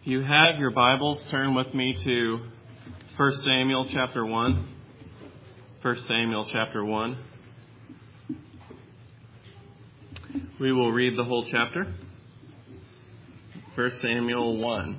If you have your Bibles, turn with me to 1 Samuel chapter 1. 1 Samuel chapter 1. We will read the whole chapter. 1 Samuel 1.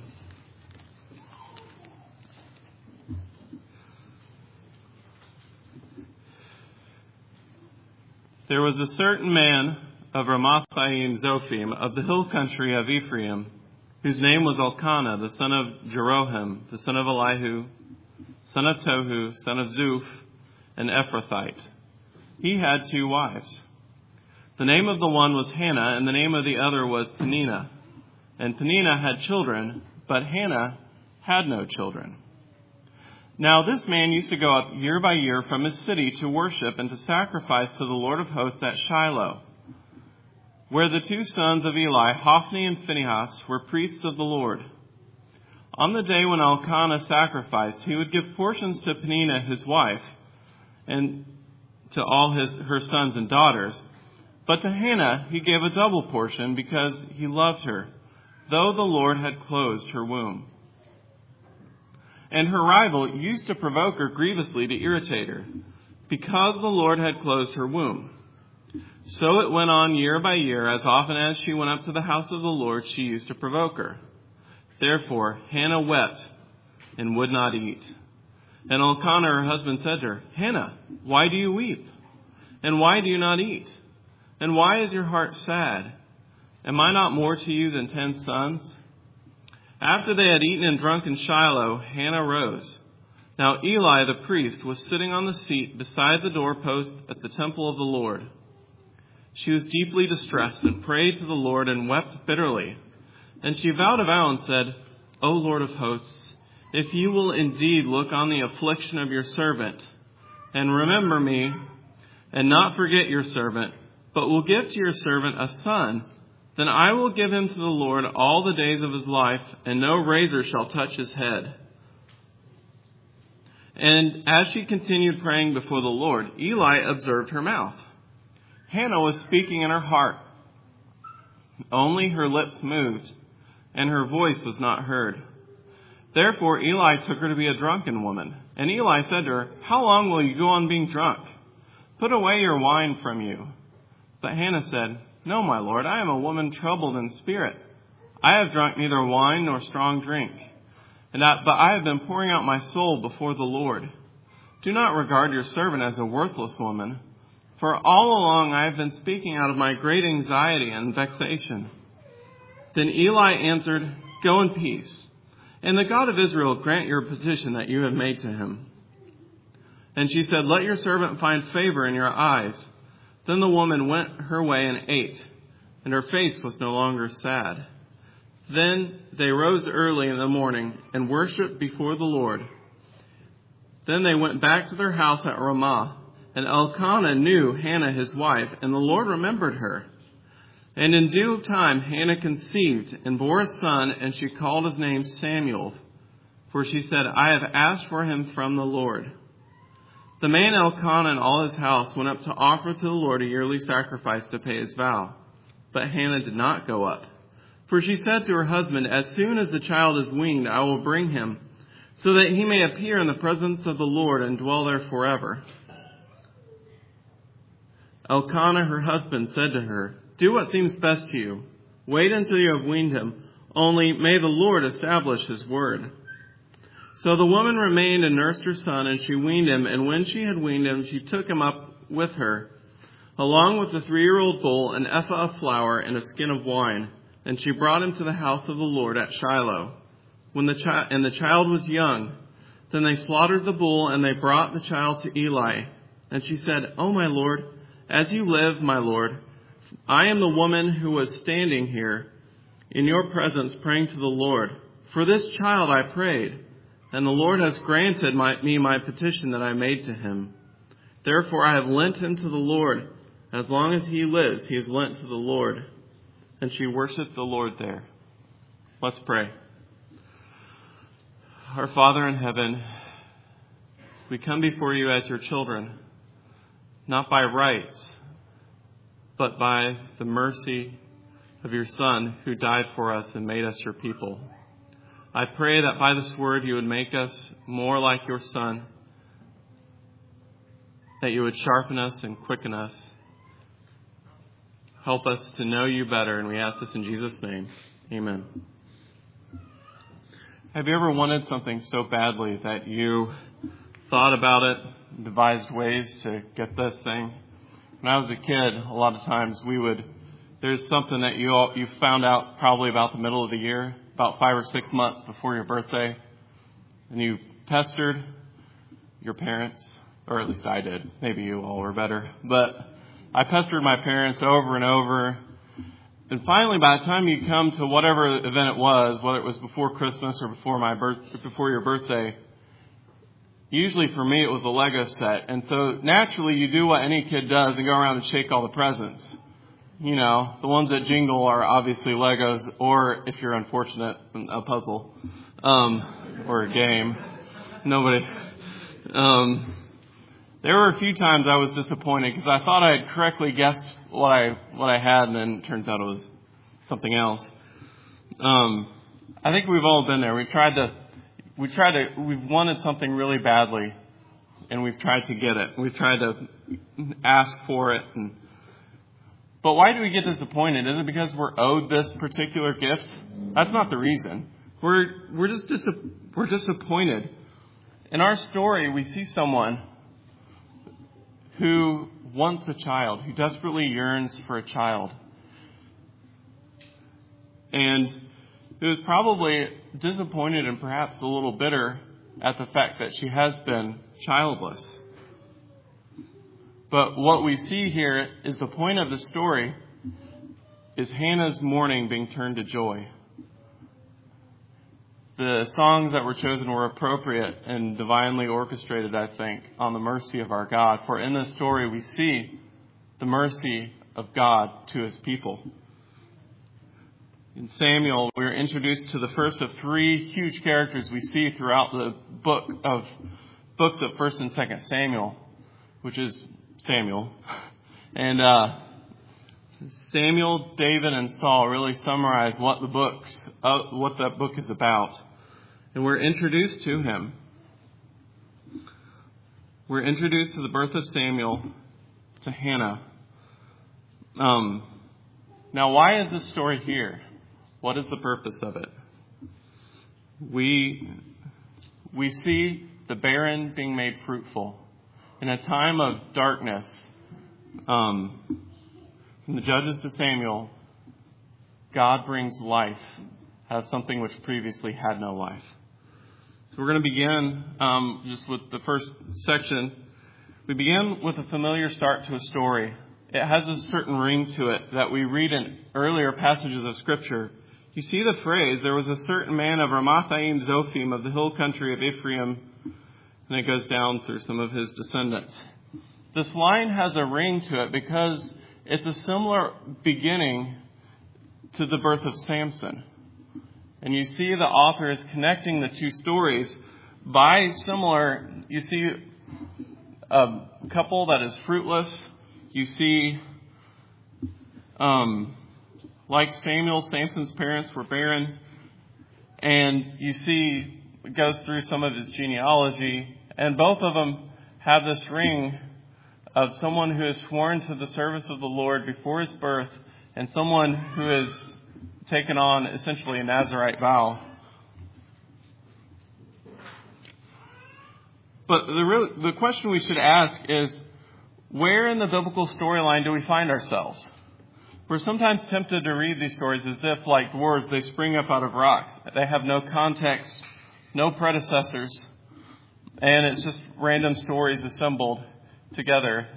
There was a certain man of Ramathaim Zophim of the hill country of Ephraim, whose name was Elkanah, the son of Jeroham, the son of Elihu, son of Tohu, son of Zuph, an Ephrathite. He had 2 wives. The name of the one was Hannah, and the name of the other was Peninnah. And Peninnah had children, but Hannah had no children. Now this man used to go up year by year from his city to worship and to sacrifice to the Lord of hosts at Shiloh, where the 2 sons of Eli, Hophni and Phinehas, were priests of the Lord. On the day when Elkanah sacrificed, he would give portions to Peninnah his wife, and to all her sons and daughters. But to Hannah he gave a double portion because he loved her, though the Lord had closed her womb. And her rival used to provoke her grievously to irritate her, because the Lord had closed her womb. So it went on year by year. As often as she went up to the house of the Lord, she used to provoke her. Therefore Hannah wept and would not eat. And Elkanah, her husband, said to her, Hannah, why do you weep? And why do you not eat? And why is your heart sad? Am I not more to you than 10 sons? After they had eaten and drunk in Shiloh, Hannah rose. Now Eli the priest was sitting on the seat beside the doorpost at the temple of the Lord. She was deeply distressed and prayed to the Lord and wept bitterly. And she vowed a vow and said, O Lord of hosts, if you will indeed look on the affliction of your servant and remember me and not forget your servant, but will give to your servant a son, then I will give him to the Lord all the days of his life, and no razor shall touch his head. And as she continued praying before the Lord, Eli observed her mouth. Hannah was speaking in her heart. Only her lips moved, and her voice was not heard. Therefore Eli took her to be a drunken woman. And Eli said to her, How long will you go on being drunk? Put away your wine from you. But Hannah said, No, my lord, I am a woman troubled in spirit. I have drunk neither wine nor strong drink, but I have been pouring out my soul before the Lord. Do not regard your servant as a worthless woman, for all along I have been speaking out of my great anxiety and vexation. Then Eli answered, Go in peace, and the God of Israel grant your petition that you have made to him. And she said, Let your servant find favor in your eyes. Then the woman went her way and ate, and her face was no longer sad. Then they rose early in the morning and worshipped before the Lord. Then they went back to their house at Ramah. And Elkanah knew Hannah his wife, and the Lord remembered her. And in due time Hannah conceived and bore a son, and she called his name Samuel, for she said, I have asked for him from the Lord. The man Elkanah and all his house went up to offer to the Lord a yearly sacrifice to pay his vow. But Hannah did not go up, for she said to her husband, As soon as the child is weaned, I will bring him, so that he may appear in the presence of the Lord and dwell there forever. Elkanah, her husband, said to her, Do what seems best to you. Wait until you have weaned him. Only may the Lord establish his word. So the woman remained and nursed her son, and she weaned him. And when she had weaned him, she took him up with her, along with the 3-year-old bull, an ephah of flour, and a skin of wine. And she brought him to the house of the Lord at Shiloh. And the child was young. Then they slaughtered the bull, and they brought the child to Eli. And she said, O my Lord, as you live, my Lord, I am the woman who was standing here in your presence praying to the Lord. For this child I prayed, and the Lord has granted me my petition that I made to him. Therefore I have lent him to the Lord. As long as he lives, he is lent to the Lord. And she worshipped the Lord there. Let's pray. Our Father in heaven, we come before you as your children, not by rights, but by the mercy of your Son who died for us and made us your people. I pray that by this word you would make us more like your Son, that you would sharpen us and quicken us. Help us to know you better, and we ask this in Jesus' name. Amen. Have you ever wanted something so badly that you thought about it, devised ways to get this thing? When I was a kid, a lot of times there's something that you found out probably about the middle of the year, about 5 or 6 months before your birthday, and you pestered your parents, or at least I did. Maybe you all were better. But I pestered my parents over and over. And finally, by the time you come to whatever event it was, whether it was before Christmas or before your birthday, usually for me it was a Lego set. And so naturally you do what any kid does and go around and shake all the presents. You know, the ones that jingle are obviously Legos, or if you're unfortunate, a puzzle, or a game. Nobody. There were a few times I was disappointed because I thought I had correctly guessed what I had, and then it turns out it was something else. I think we've all been there. We've wanted something really badly, and we've tried to get it. We've tried to ask for it. But why do we get disappointed? Is it because we're owed this particular gift? That's not the reason. We're disappointed. In our story, we see someone who wants a child, who desperately yearns for a child. And who is probably disappointed and perhaps a little bitter at the fact that she has been childless. But what we see here is the point of the story is Hannah's mourning being turned to joy. The songs that were chosen were appropriate and divinely orchestrated, I think, on the mercy of our God. For in this story, we see the mercy of God to his people. In Samuel, we're introduced to the first of 3 huge characters we see throughout the books of 1st and 2nd Samuel, which is Samuel. And Samuel, David, and Saul really summarize what that book is about. And we're introduced to him. We're introduced to the birth of Samuel, to Hannah. Now, why is this story here? What is the purpose of it? We see the barren being made fruitful. In a time of darkness, from the Judges to Samuel, God brings life out of something which previously had no life. So we're going to begin just with the first section. We begin with a familiar start to a story. It has a certain ring to it that we read in earlier passages of Scripture. You see the phrase, there was a certain man of Ramathaim Zophim of the hill country of Ephraim, and it goes down through some of his descendants. This line has a ring to it because it's a similar beginning to the birth of Samson. And you see the author is connecting the 2 stories by similar. You see a couple that is fruitless. You see, like Samuel, Samson's parents were barren. And you see, it goes through some of his genealogy. And both of them have this ring of someone who has sworn to the service of the Lord before his birth, and someone who has taken on essentially a Nazirite vow. But the question we should ask is, where in the biblical storyline do we find ourselves? We're sometimes tempted to read these stories as if, like words, they spring up out of rocks. They have no context, no predecessors, and it's just random stories assembled together.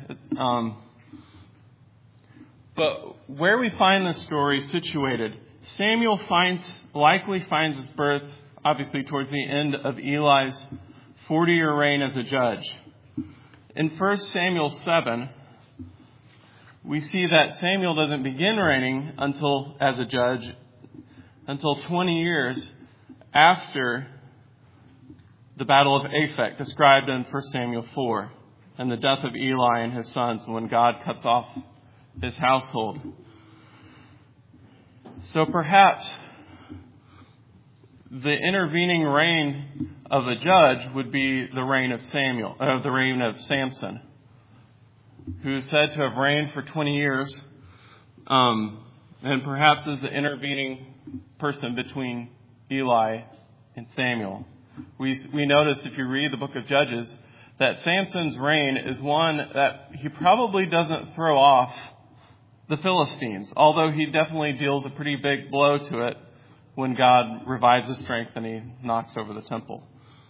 But where we find this story situated, Samuel likely finds his birth, obviously, towards the end of Eli's 40-year reign as a judge. In 1 Samuel 7, we see that Samuel doesn't begin reigning as a judge until 20 years after the Battle of Aphek, described in 1 Samuel 4, and the death of Eli and his sons, when God cuts off his household. So perhaps the intervening reign of a judge would be the reign of the reign of Samson, who is said to have reigned for 20 years, and perhaps is the intervening person between Eli and Samuel. We notice, if you read the book of Judges, that Samson's reign is one that he probably doesn't throw off the Philistines, although he definitely deals a pretty big blow to it when God revives his strength and he knocks over the temple.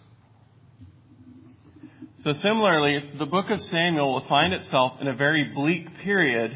So similarly, the book of Samuel will find itself in a very bleak period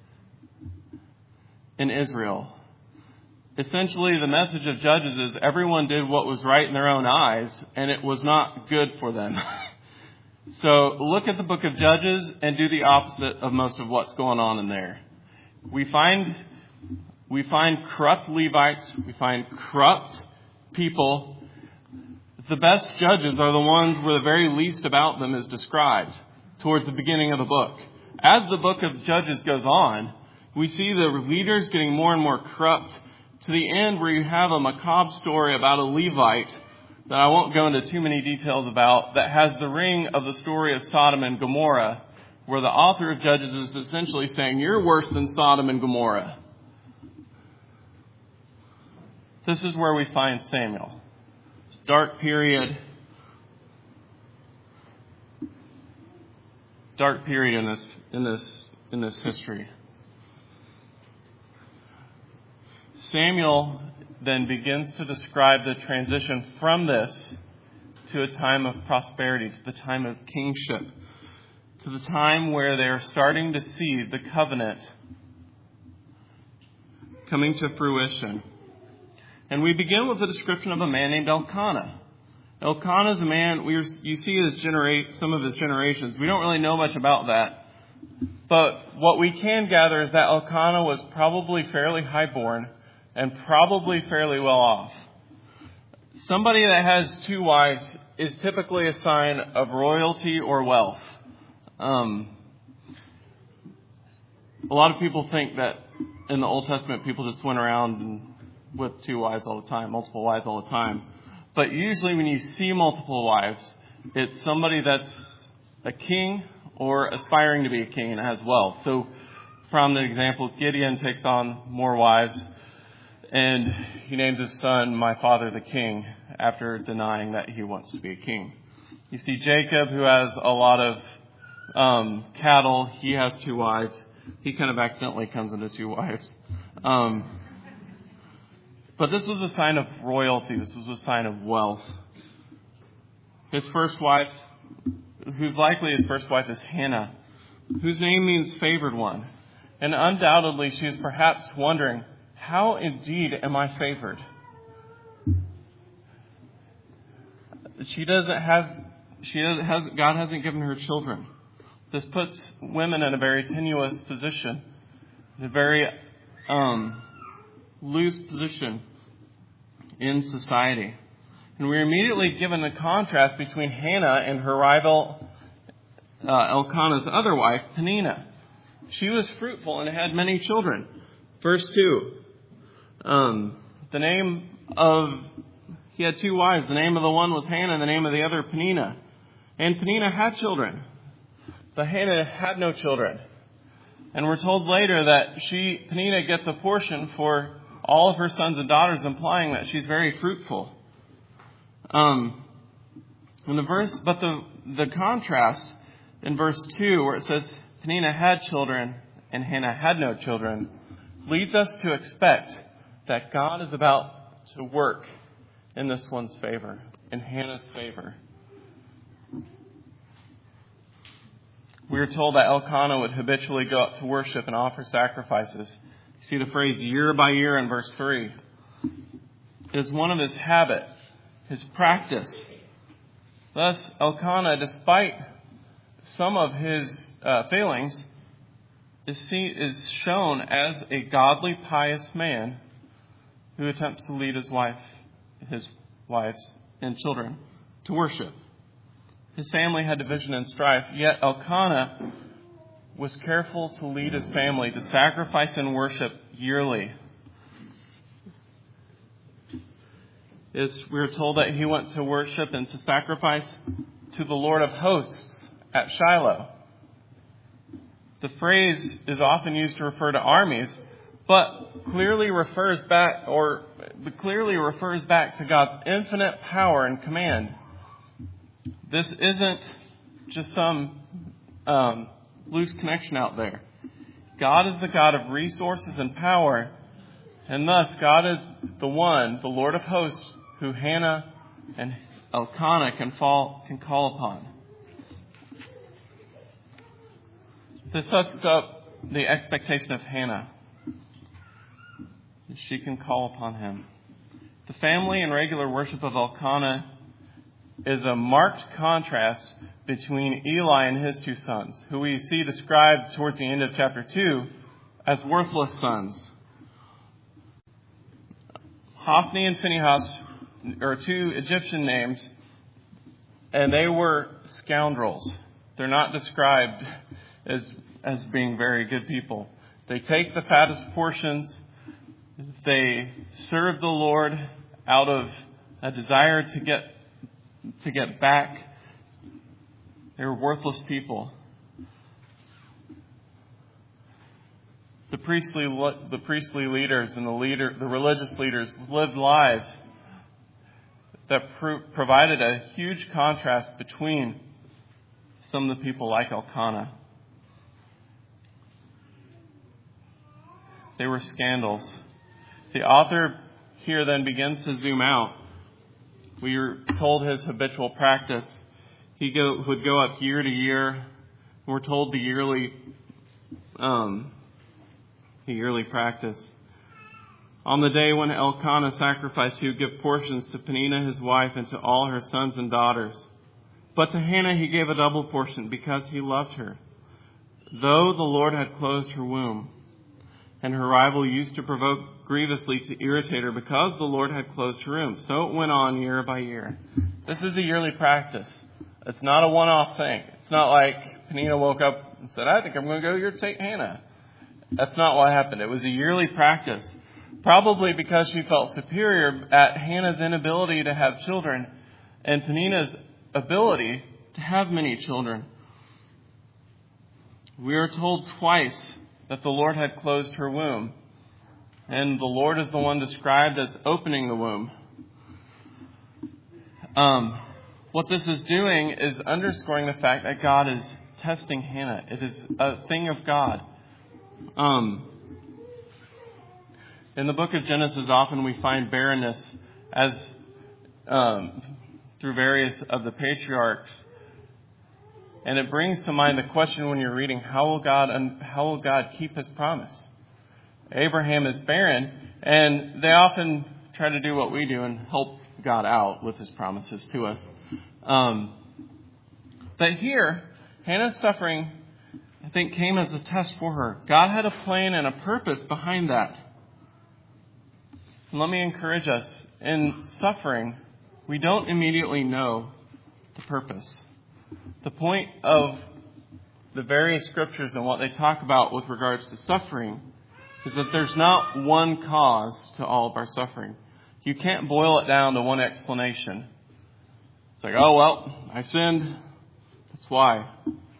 in Israel. Essentially, the message of Judges is everyone did what was right in their own eyes, and it was not good for them. So look at the book of Judges and do the opposite of most of what's going on in there. We find corrupt Levites. We find corrupt people. The best judges are the ones where the very least about them is described towards the beginning of the book. As the book of Judges goes on, we see the leaders getting more and more corrupt to the end where you have a macabre story about a Levite that I won't go into too many details about, that has the ring of the story of Sodom and Gomorrah, where the author of Judges is essentially saying, you're worse than Sodom and Gomorrah. This is where we find Samuel. It's a dark period in this history. Samuel then begins to describe the transition from this to a time of prosperity, to the time of kingship, to the time where they're starting to see the covenant coming to fruition. And we begin with a description of a man named Elkanah. Elkanah is a man, you see some of his generations. We don't really know much about that. But what we can gather is that Elkanah was probably fairly highborn and probably fairly well off. Somebody that has two wives is typically a sign of royalty or wealth. A lot of people think that in the Old Testament people just went around with two wives all the time, multiple wives all the time. But usually when you see multiple wives, it's somebody that's a king or aspiring to be a king and has wealth. So from the example, Gideon takes on more wives, and he names his son, my father the king, after denying that he wants to be a king. You see Jacob, who has a lot of cattle. He has two wives. He kind of accidentally comes into two wives. But this was a sign of royalty. This was a sign of wealth. His first wife, who's likely his first wife, is Hannah, whose name means favored one. And undoubtedly she is perhaps wondering, how indeed am I favored? God hasn't given her children. This puts women in a very tenuous position, in a very loose position in society. And we're immediately given the contrast between Hannah and her rival Elkanah's other wife, Peninnah. She was fruitful and had many children. Verse 2. He had two wives. The name of the one was Hannah and the name of the other Peninnah. And Peninnah had children, but Hannah had no children. And we're told later that Peninnah gets a portion for all of her sons and daughters, implying that she's very fruitful. The contrast in verse 2, where it says Peninnah had children and Hannah had no children, leads us to expect that God is about to work in this one's favor, in Hannah's favor. We are told that Elkanah would habitually go up to worship and offer sacrifices. You see the phrase year by year in verse 3. It is one of his habit, his practice. Thus, Elkanah, despite some of his failings, is shown as a godly, pious man who attempts to lead his wives and children to worship. His family had division and strife, yet Elkanah was careful to lead his family to sacrifice and worship yearly. we're told that he went to worship and to sacrifice to the Lord of hosts at Shiloh. The phrase is often used to refer to armies, but clearly refers back to God's infinite power and command. This isn't just some loose connection out there. God is the God of resources and power, and thus God is the one, the Lord of hosts, who Hannah and Elkanah can call upon. This sets up the expectation of Hannah. She can call upon him. The family and regular worship of Elkanah is a marked contrast between Eli and his two sons, who we see described towards the end of chapter 2 as worthless sons. Hophni and Phinehas are two Egyptian names, and they were scoundrels. They're not described as being very good people. They take the fattest portions. They serve the Lord out of a desire to get back. They were worthless people. The priestly leaders and the religious leaders lived lives that provided a huge contrast between some of the people like Elkanah. They were scandals. The author here then begins to zoom out. We are told his habitual practice. He would go up year to year. We're told the yearly practice. On the day when Elkanah sacrificed, he would give portions to Peninnah his wife and to all her sons and daughters. But to Hannah he gave a double portion because he loved her, though the Lord had closed her womb. And her rival used to provoke grievously to irritate her because the Lord had closed her womb. So it went on year by year. This is a yearly practice. It's not a one-off thing. It's not like Peninnah woke up and said, I think I'm going to go irritate Hannah. That's not what happened. It was a yearly practice. Probably because she felt superior at Hannah's inability to have children and Peninnah's ability to have many children. We are told twice that the Lord had closed her womb. And the Lord is the one described as opening the womb. What this is doing is underscoring the fact that God is testing Hannah. It is a thing of God. In the book of Genesis, often we find barrenness as through various of the patriarchs. And it brings to mind the question when you're reading, how will God keep his promise? Abraham is barren, and they often try to do what we do and help God out with his promises to us. But here, Hannah's suffering, I think, came as a test for her. God had a plan and a purpose behind that. And let me encourage us, in suffering, we don't immediately know the purpose. The point of the various scriptures and what they talk about with regards to suffering is that there's not one cause to all of our suffering. You can't boil it down to one explanation. It's like, oh, well, I sinned. That's why.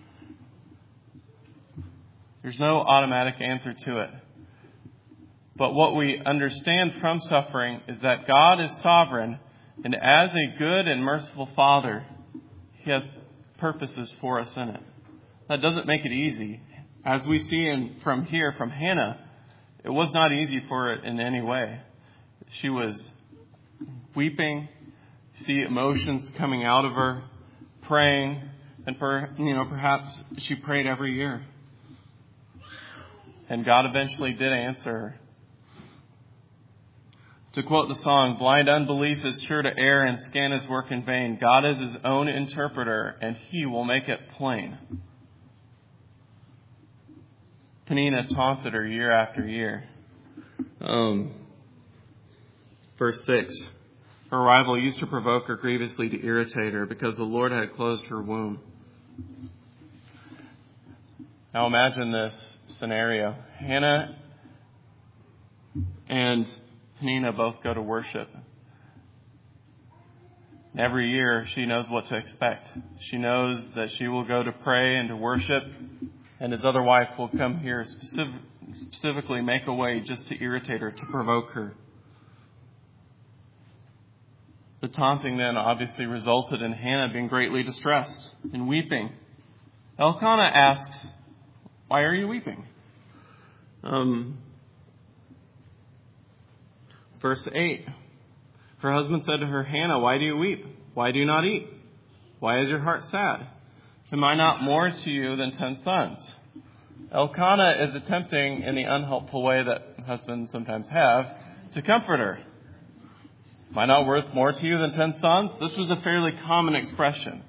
There's no automatic answer to it. But what we understand from suffering is that God is sovereign, and as a good and merciful Father, he has purposes for us in it. That doesn't make it easy. As we see from Hannah, it was not easy for it in any way. She was weeping, see emotions coming out of her, praying, and perhaps she prayed every year. And God eventually did answer her. To quote the song, blind unbelief is sure to err and scan his work in vain. God is his own interpreter, and he will make it plain. Peninnah taunted her year after year. Verse 6. Her rival used to provoke her grievously to irritate her because the Lord had closed her womb. Now imagine this scenario. Hannah and Peninnah both go to worship. And every year she knows what to expect. She knows that she will go to pray and to worship, and his other wife will come here specifically make a way just to irritate her, to provoke her. The taunting then obviously resulted in Hannah being greatly distressed and weeping. Elkanah asks, "Why are you weeping?" Verse 8. Her husband said to her, "Hannah, why do you weep? Why do you not eat? Why is your heart sad? Am I not more to you than 10 sons? Elkanah is attempting, in the unhelpful way that husbands sometimes have, to comfort her. Am I not worth more to you than 10 sons? This was a fairly common expression.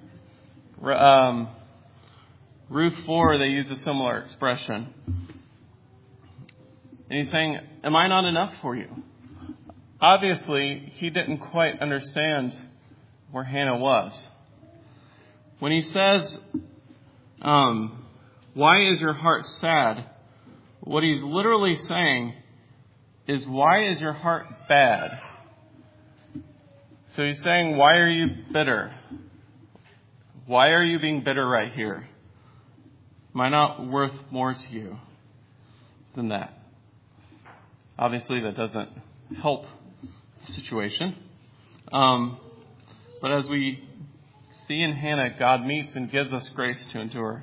Ruth 4, they use a similar expression. And he's saying, am I not enough for you? Obviously, he didn't quite understand where Hannah was. When he says, why is your heart sad? What he's literally saying is, why is your heart bad? So he's saying, why are you bitter? Why are you being bitter right here? Am I not worth more to you than that? Obviously, that doesn't help the situation. But as we see in Hannah, God meets and gives us grace to endure.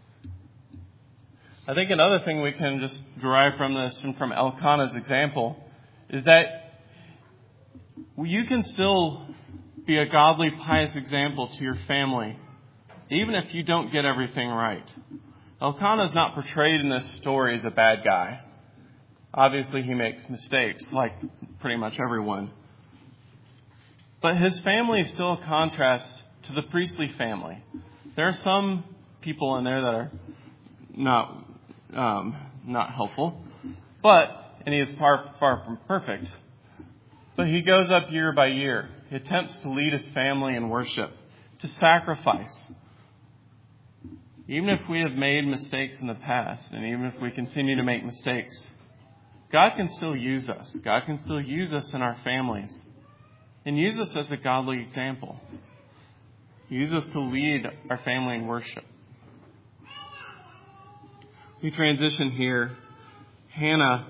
I think another thing we can just derive from this and from Elkanah's example is that you can still be a godly, pious example to your family, even if you don't get everything right. Elkanah is not portrayed in this story as a bad guy. Obviously, he makes mistakes, like pretty much everyone. But his family is still a contrast to the priestly family. There are some people in there that are not helpful, and he is far from perfect. But he goes up year by year. He attempts to lead his family in worship, to sacrifice. Even if we have made mistakes in the past, and even if we continue to make mistakes, God can still use us. God can still use us in our families and use us as a godly example. Use us to lead our family in worship. We transition here. Hannah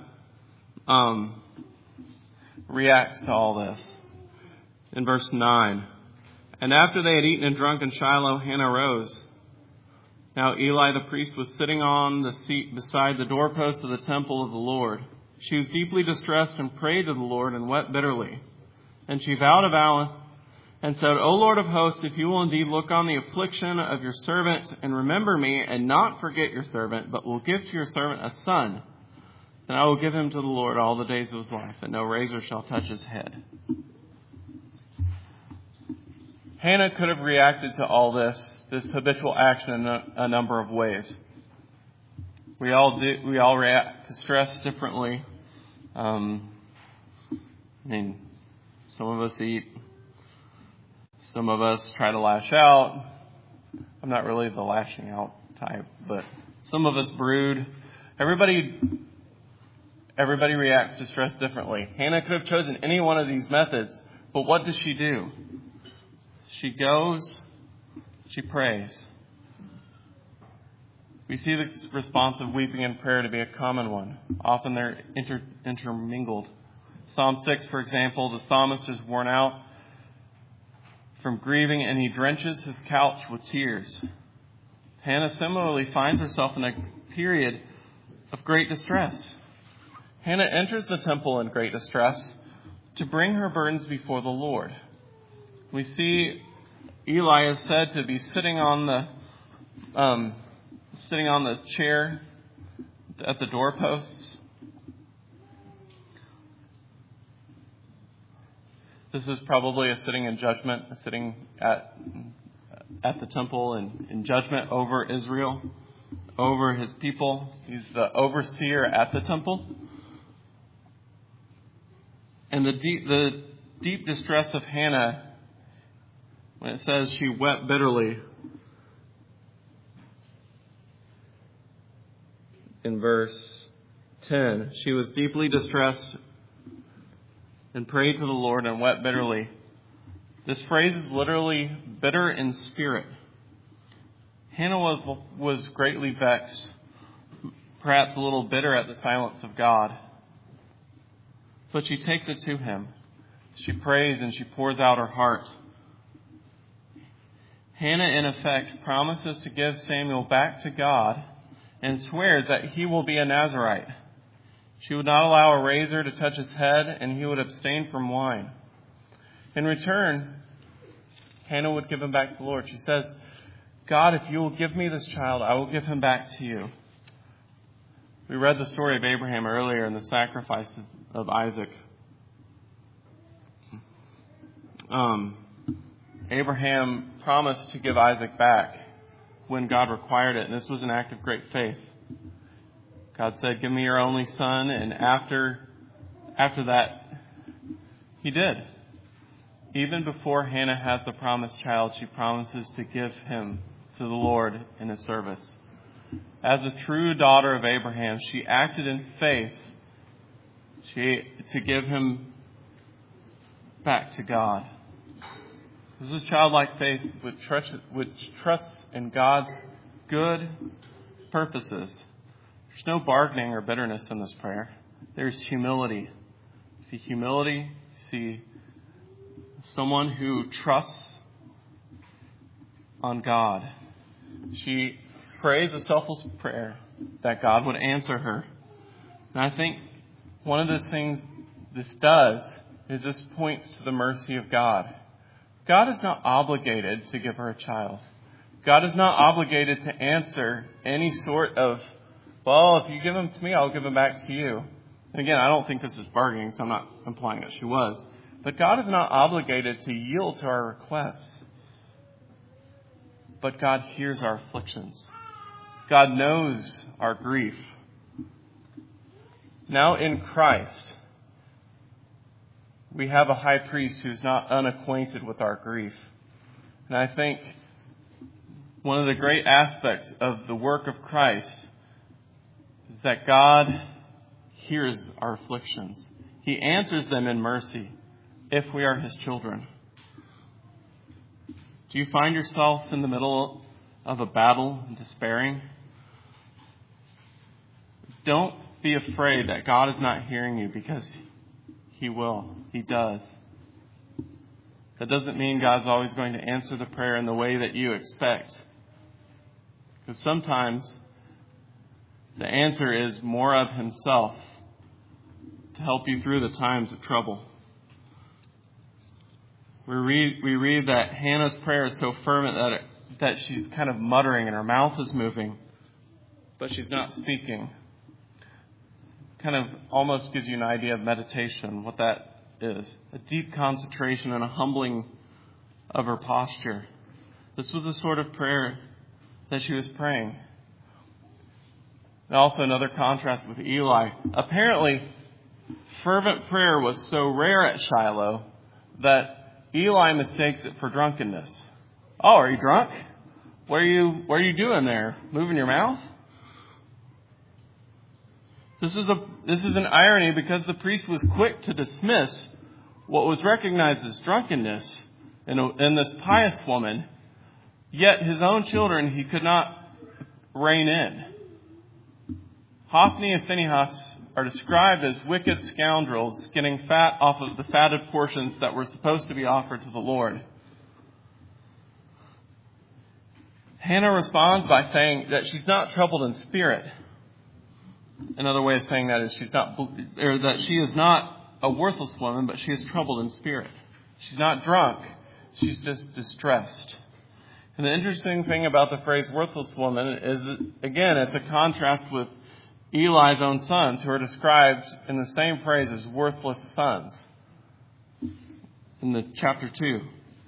reacts to all this. In verse 9, and after they had eaten and drunk in Shiloh, Hannah rose. Now Eli the priest was sitting on the seat beside the doorpost of the temple of the Lord. She was deeply distressed and prayed to the Lord and wept bitterly. And she vowed a vow and said, O Lord of hosts, if you will indeed look on the affliction of your servant and remember me and not forget your servant, but will give to your servant a son, then I will give him to the Lord all the days of his life, and no razor shall touch his head. Hannah could have reacted to all this habitual action in a number of ways. We all react to stress differently. Some of us eat. Some of us try to lash out. I'm not really the lashing out type, but some of us brood. Everybody reacts to stress differently. Hannah could have chosen any one of these methods, but what does she do? She goes, she prays. We see this response of weeping and prayer to be a common one. Often they're intermingled. Psalm 6, for example, the psalmist is worn out from grieving and he drenches his couch with tears. Hannah similarly finds herself in a period of great distress. Hannah enters the temple in great distress to bring her burdens before the Lord. We see Eli is said to be sitting on the chair at the doorposts. This is probably a sitting in judgment, a sitting at the temple in judgment over Israel, over his people. He's the overseer at the temple. And the deep distress of Hannah, when it says she wept bitterly, in verse 10, she was deeply distressed and prayed to the Lord and wept bitterly. This phrase is literally bitter in spirit. Hannah was greatly vexed, perhaps a little bitter at the silence of God. But she takes it to him. She prays and she pours out her heart. Hannah, in effect, promises to give Samuel back to God and swears that he will be a Nazirite. She would not allow a razor to touch his head, and he would abstain from wine. In return, Hannah would give him back to the Lord. She says, God, if you will give me this child, I will give him back to you. We read the story of Abraham earlier in the sacrifice of Isaac. Abraham promised to give Isaac back when God required it, and this was an act of great faith. God said, give me your only son, and after that, he did. Even before Hannah has the promised child, she promises to give him to the Lord in his service. As a true daughter of Abraham, she acted in faith to give him back to God. This is childlike faith which trusts in God's good purposes. There's no bargaining or bitterness in this prayer. There's humility. You see humility. You see someone who trusts on God. She prays a selfless prayer that God would answer her. And I think one of the things this does is this points to the mercy of God. God is not obligated to give her a child. God is not obligated to answer any sort of, well, if you give him to me, I'll give him back to you. And again, I don't think this is bargaining, so I'm not implying that she was. But God is not obligated to yield to our requests. But God hears our afflictions. God knows our grief. Now in Christ, we have a high priest who's not unacquainted with our grief. And I think one of the great aspects of the work of Christ is that God hears our afflictions. He answers them in mercy if we are his children. Do you find yourself in the middle of a battle and despairing? Don't be afraid that God is not hearing you, because he will. He does. That doesn't mean God's always going to answer the prayer in the way that you expect. Because sometimes the answer is more of himself to help you through the times of trouble. We read that Hannah's prayer is so fervent that she's kind of muttering and her mouth is moving, but she's not speaking. Kind of almost gives you an idea of meditation, what that is. A deep concentration and a humbling of her posture. This was the sort of prayer that she was praying. And also another contrast with Eli. Apparently, fervent prayer was so rare at Shiloh that Eli mistakes it for drunkenness. Oh, are you drunk? What are you doing there? Moving your mouth? This is an irony, because the priest was quick to dismiss what was recognized as drunkenness in this pious woman, yet his own children he could not rein in. Hophni and Phinehas are described as wicked scoundrels getting fat off of the fatted portions that were supposed to be offered to the Lord. Hannah responds by saying that she's not troubled in spirit. Another way of saying that is that she is not a worthless woman, but she is troubled in spirit. She's not drunk. She's just distressed. And the interesting thing about the phrase worthless woman is, again, it's a contrast with Eli's own sons, who are described in the same phrase as worthless sons in the chapter 2.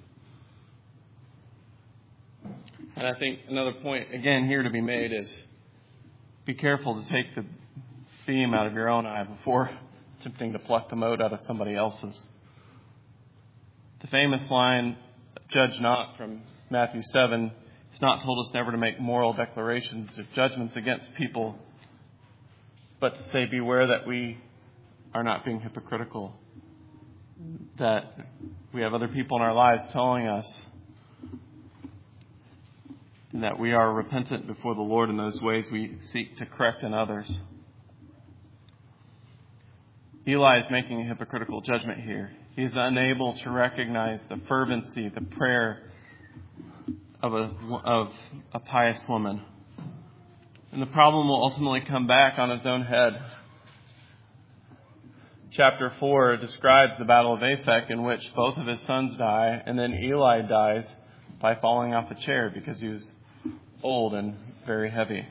And I think another point, again, here to be made is be careful to take the beam out of your own eye before attempting to pluck the mote out of somebody else's. The famous line, judge not, from Matthew 7, it's not told us never to make moral declarations of judgments against people, but to say, beware that we are not being hypocritical, that we have other people in our lives telling us that we are repentant before the Lord in those ways we seek to correct in others. Eli is making a hypocritical judgment here. He is unable to recognize the fervency, the prayer of a pious woman. And the problem will ultimately come back on his own head. Chapter 4 describes the Battle of Aphek, in which both of his sons die, and then Eli dies by falling off a chair because he was old and very heavy.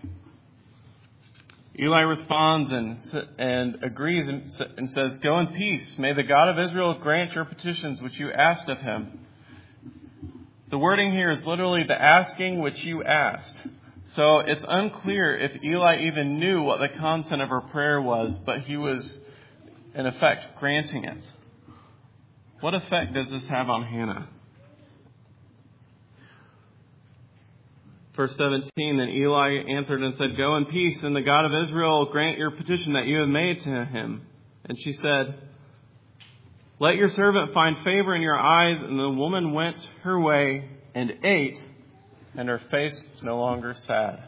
Eli responds and agrees and says, "Go in peace. May the God of Israel grant your petitions which you asked of him." The wording here is literally the asking which you asked. So it's unclear if Eli even knew what the content of her prayer was, but he was, in effect, granting it. What effect does this have on Hannah? Verse 17, then Eli answered and said, "Go in peace, and the God of Israel grant your petition that you have made to him." And she said, "Let your servant find favor in your eyes." And the woman went her way and ate, and her face was no longer sad.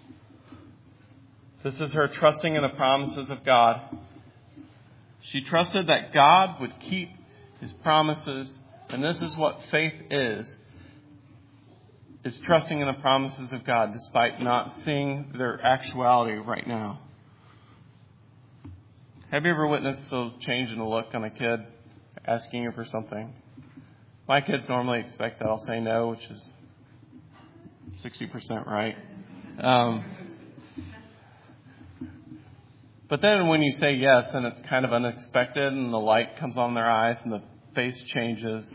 This is her trusting in the promises of God. She trusted that God would keep his promises, and this is what faith is trusting in the promises of God despite not seeing their actuality right now. Have you ever witnessed the change in the look on a kid asking you for something? My kids normally expect that I'll say no, which is 60% right. But then when you say yes, and it's kind of unexpected, and the light comes on their eyes, and the face changes.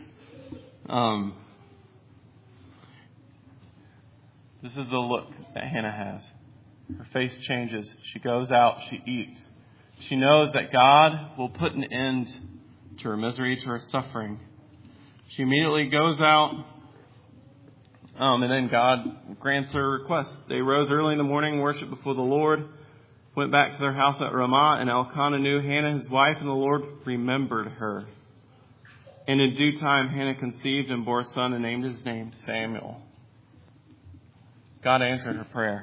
This is the look that Hannah has. Her face changes. She goes out. She eats. She knows that God will put an end to her misery, to her suffering. She immediately goes out, and then God grants her request. They rose early in the morning, worshiped before the Lord, went back to their house at Ramah, and Elkanah knew Hannah, his wife, and the Lord remembered her. And in due time, Hannah conceived and bore a son and named his name Samuel. God answered her prayer.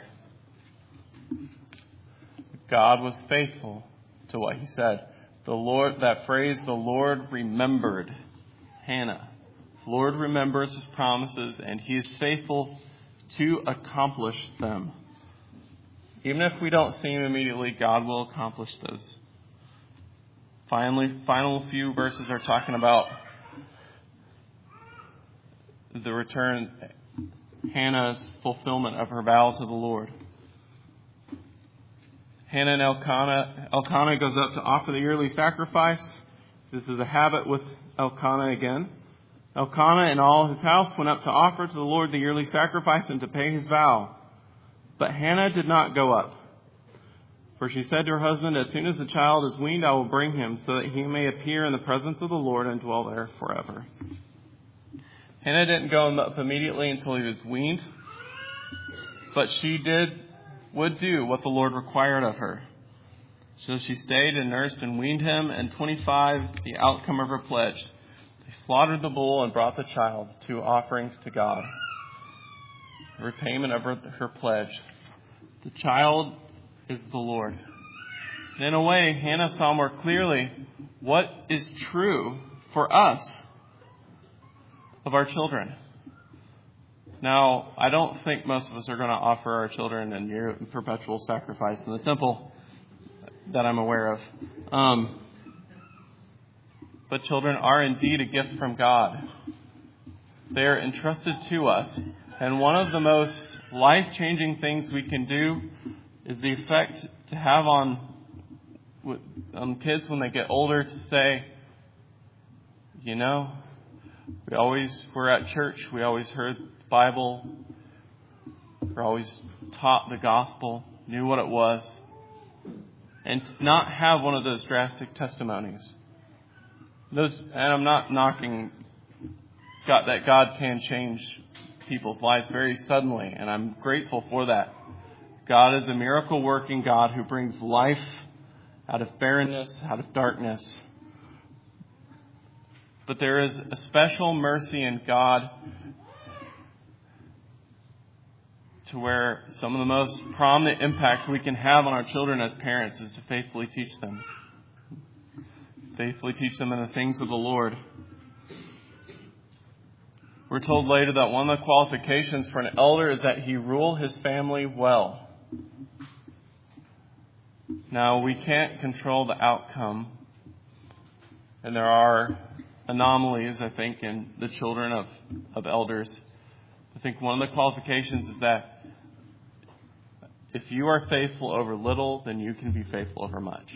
God was faithful to what he said. The Lord, that phrase, the Lord remembered Hannah. The Lord remembers his promises, and he is faithful to accomplish them. Even if we don't see him immediately, God will accomplish those. Final few verses are talking about the return, Hannah's fulfillment of her vow to the Lord. Hannah and Elkanah goes up to offer the yearly sacrifice. This is a habit with Elkanah again. Elkanah and all his house went up to offer to the Lord the yearly sacrifice and to pay his vow. But Hannah did not go up. For she said to her husband, "As soon as the child is weaned, I will bring him, so that he may appear in the presence of the Lord and dwell there forever." Hannah didn't go up immediately until he was weaned, but she would do what the Lord required of her. So she stayed and nursed and weaned him, and 25, the outcome of her pledge. They slaughtered the bull and brought the child, 2 offerings to God. Repayment of her pledge. The child is the Lord. And in a way, Hannah saw more clearly what is true for us of our children. Now, I don't think most of us are going to offer our children in perpetual sacrifice in the temple that I'm aware of. But children are indeed a gift from God. They are entrusted to us. And one of the most life-changing things we can do is the effect to have on kids when they get older to say, we're at church, we always heard the Bible, we're always taught the gospel, knew what it was, and to not have one of those drastic testimonies. And I'm not knocking God, that God can change people's lives very suddenly, and I'm grateful for that. God is a miracle working God who brings life out of barrenness, out of darkness. But there is a special mercy in God to where some of the most prominent impact we can have on our children as parents is to faithfully teach them. Faithfully teach them in the things of the Lord. We're told later that one of the qualifications for an elder is that he rule his family well. Now, we can't control the outcome, and there are anomalies, I think, in the children of elders. I think one of the qualifications is that if you are faithful over little, then you can be faithful over much.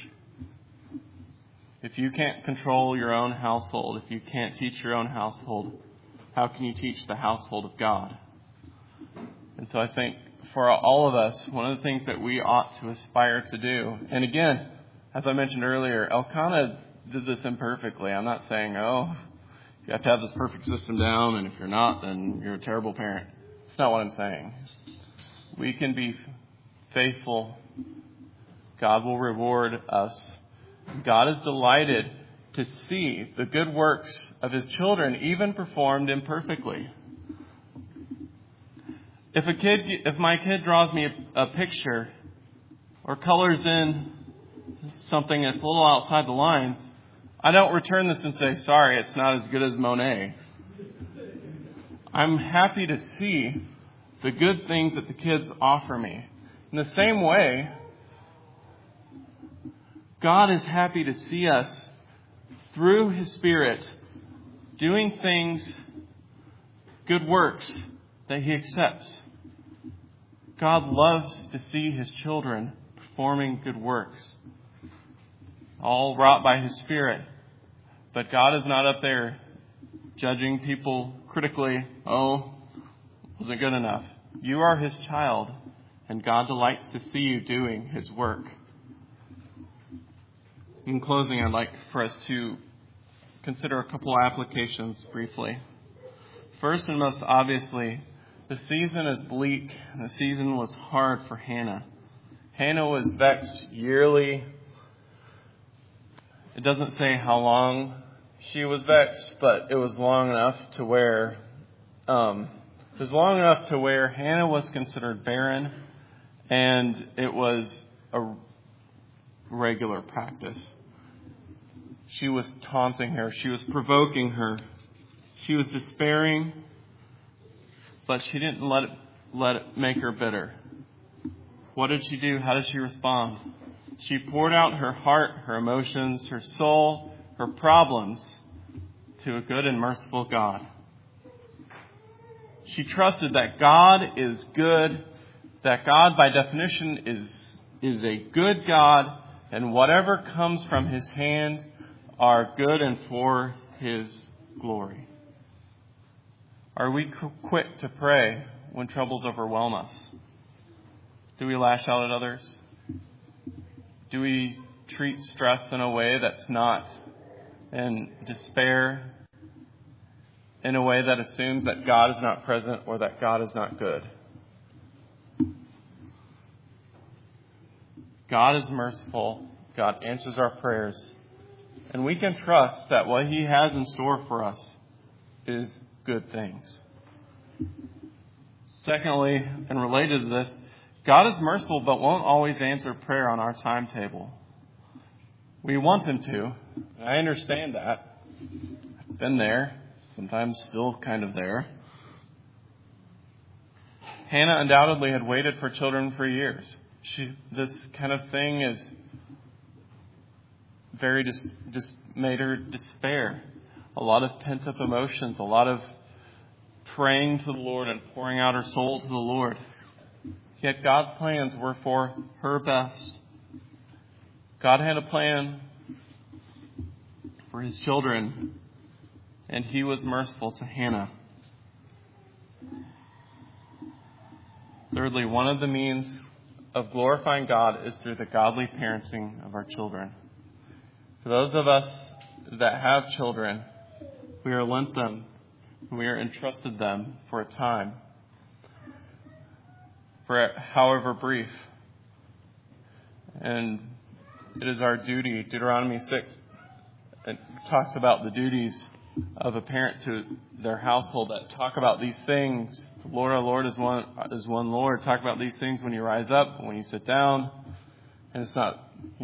If you can't control your own household, if you can't teach your own household, how can you teach the household of God? And so I think for all of us, one of the things that we ought to aspire to do, and again, as I mentioned earlier, Elkanah did this imperfectly. I'm not saying, you have to have this perfect system down, and if you're not, then you're a terrible parent. That's not what I'm saying. We can be faithful. God will reward us. God is delighted to see the good works of His children, even performed imperfectly. If my kid draws me a picture or colors in something that's a little outside the lines, I don't return this and say, sorry, it's not as good as Monet. I'm happy to see the good things that the kids offer me. In the same way, God is happy to see us through His Spirit doing things, good works that He accepts. God loves to see His children performing good works, all wrought by His Spirit. But God is not up there judging people critically. Wasn't good enough. You are His child, and God delights to see you doing His work. In closing, I'd like for us to consider a couple applications briefly. First and most obviously, the season is bleak, and the season was hard for Hannah. Hannah was vexed yearly. It doesn't say how long she was vexed, but it was long enough to where Hannah was considered barren, and it was a regular practice. She was taunting her. She was provoking her. She was despairing, but she didn't let it make her bitter. What did she do? How did she respond? She poured out her heart, her emotions, her soul, her problems to a good and merciful God. She trusted that God is good, that God by definition is a good God, and whatever comes from His hand are good and for His glory. Are we quick to pray when troubles overwhelm us? Do we lash out at others? Do we treat stress in a way that's not in despair, in a way that assumes that God is not present or that God is not good? God is merciful. God answers our prayers. And we can trust that what He has in store for us is good things. Secondly, and related to this, God is merciful but won't always answer prayer on our timetable. We want Him to. I understand that. I've been there, sometimes still kind of there. Hannah undoubtedly had waited for children for years. This kind of thing is very just made her despair. A lot of pent-up emotions, a lot of praying to the Lord and pouring out her soul to the Lord. Yet God's plans were for her best. God had a plan for His children, and He was merciful to Hannah. Thirdly, one of the means of glorifying God is through the godly parenting of our children. For those of us that have children, we are lent them, we are entrusted them for a time, for however brief. And it is our duty. Deuteronomy 6 talks about the duties of a parent to their household that talk about these things. Lord, our Lord is one Lord. Talk about these things when you rise up, when you sit down. And it's not,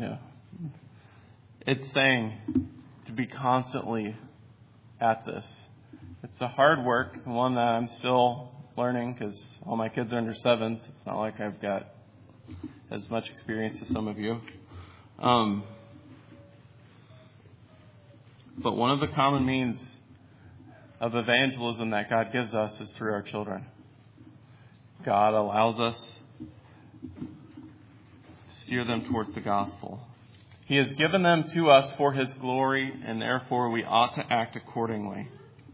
it's saying to be constantly at this. It's a hard work, one that I'm still learning because all my kids are under 7. So it's not like I've got as much experience as some of you. But one of the common means of evangelism that God gives us is through our children. God allows us to steer them towards the gospel. He has given them to us for His glory, and therefore we ought to act accordingly.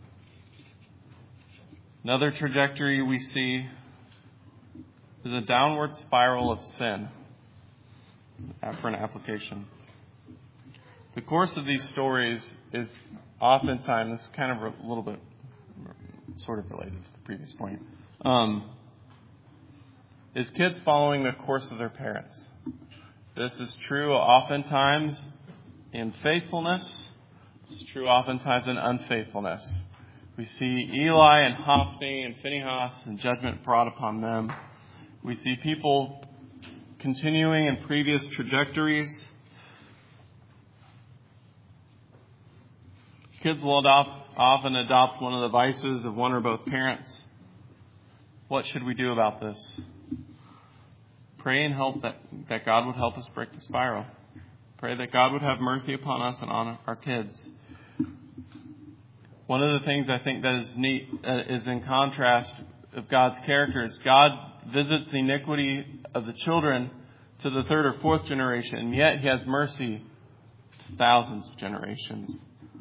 Another trajectory we see is a downward spiral of sin for an application. The course of these stories is oftentimes, this is kind of a little bit sort of related to the previous point, is kids following the course of their parents. This is true oftentimes in faithfulness. It's true oftentimes in unfaithfulness. We see Eli and Hophni and Phinehas and judgment brought upon them. We see people continuing in previous trajectories. Kids will often adopt one of the vices of one or both parents. What should we do about this? Pray and hope that God would help us break the spiral. Pray that God would have mercy upon us and on our kids. One of the things I think that is neat is in contrast of God's character is God visits the iniquity of the children to the 3rd or 4th generation, and yet He has mercy to thousands of generations.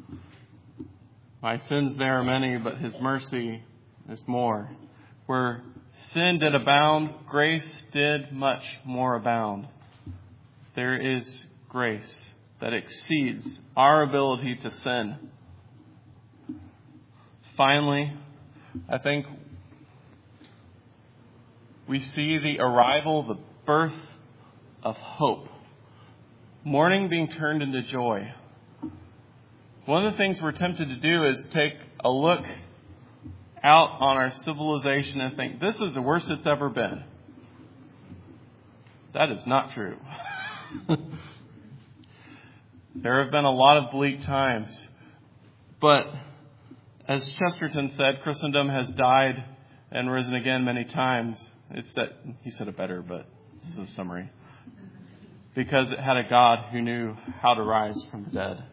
My sins there are many, but His mercy is more. Where sin did abound, grace did much more abound. There is grace that exceeds our ability to sin. Finally, I think we see the arrival, the birth of hope. Mourning being turned into joy. One of the things we're tempted to do is take a look out on our civilization and think, this is the worst it's ever been. That is not true. There have been a lot of bleak times. But as Chesterton said, Christendom has died and risen again many times. He said it better, but this is a summary. Because it had a God who knew how to rise from the dead.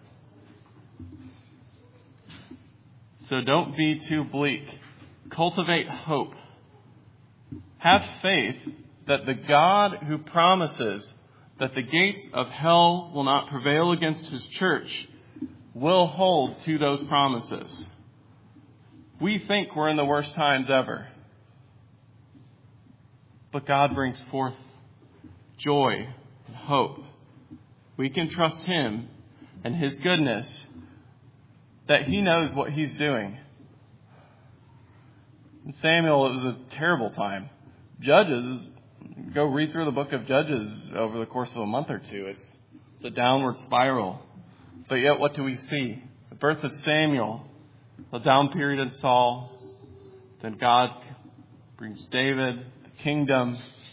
So don't be too bleak. Cultivate hope. Have faith that the God who promises that the gates of hell will not prevail against His church will hold to those promises. We think we're in the worst times ever. But God brings forth joy and hope. We can trust Him and His goodness, that He knows what He's doing. In Samuel, it was a terrible time. Judges, go read through the book of Judges over the course of a month or two. It's a downward spiral. But yet, what do we see? The birth of Samuel, a down period in Saul. Then God brings David, the kingdom.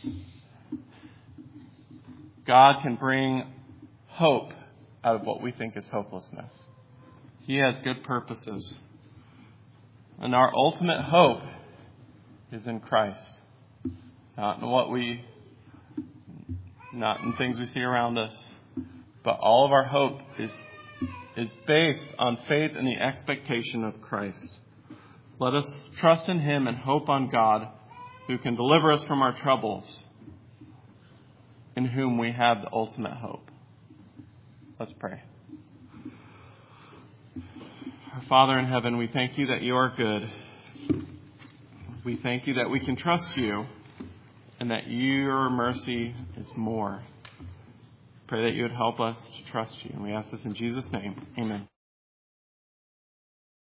God can bring hope out of what we think is hopelessness. He has good purposes. And our ultimate hope is in Christ. Not in things we see around us. But all of our hope is based on faith and the expectation of Christ. Let us trust in Him and hope on God, who can deliver us from our troubles, in whom we have the ultimate hope. Let's pray. Our Father in heaven, we thank You that You are good. We thank You that we can trust You and that Your mercy is more. Pray that You would help us to trust You. And we ask this in Jesus' name. Amen.